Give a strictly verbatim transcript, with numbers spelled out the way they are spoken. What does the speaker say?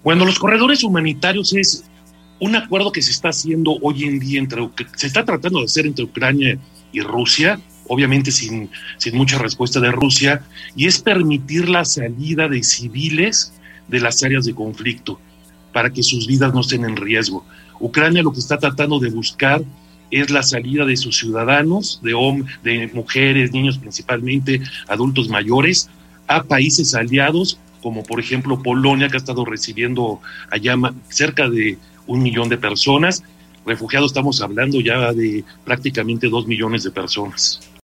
Bueno, los corredores humanitarios es un acuerdo que se está haciendo hoy en día entre, se está tratando de hacer entre Ucrania y Rusia, obviamente sin, sin mucha respuesta de Rusia, y es permitir la salida de civiles de las áreas de conflicto para que sus vidas no estén en riesgo. Ucrania lo que está tratando de buscar es la salida de sus ciudadanos, de, hom- de mujeres, niños principalmente, adultos mayores, a países aliados, como por ejemplo Polonia, que ha estado recibiendo allá cerca de un millón de personas. Refugiados estamos hablando ya de prácticamente dos millones de personas.